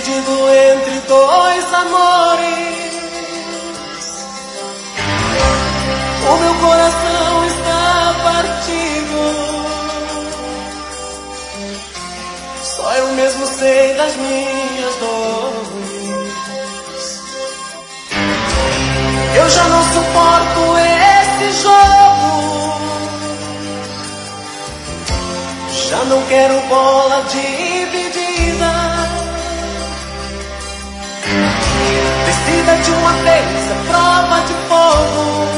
dividido entre dois amores. O meu coração está partido. Só eu mesmo sei das minhas dores. Eu já não suporto esse jogo. Já não quero bola dividida. Decida de uma vez a prova de fogo.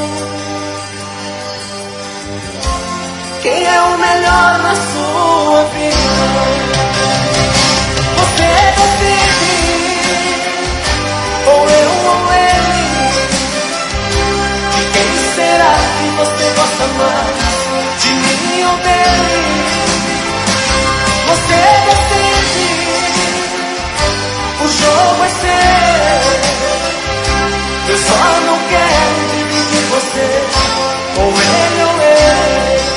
Quem é o melhor na sua vida? Você decide, ou eu ou ele. De quem será que você gosta mais? De mim ou dele? Você decide, o jogo é seu. Eu só não quero dividir você, ou ele ou ele.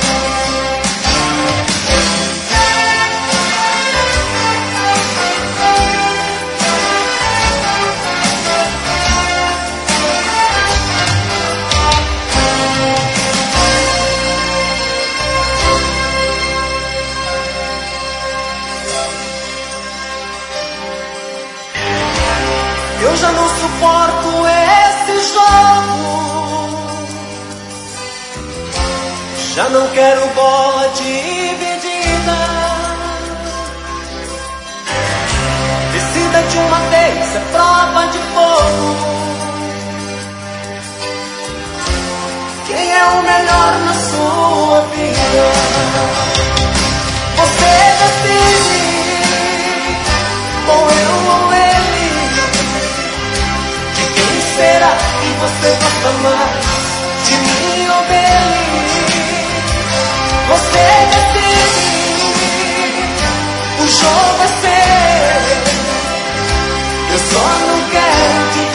Eu já não suporto esse jogo. Já não quero bola dividida. Decida de uma vez, é prova de fogo. Quem é o melhor na sua vida? Você decide, ou eu ou ele. Será que você gosta mais de mim ou dele? Você decide, o jogo é seu. Eu só não quero te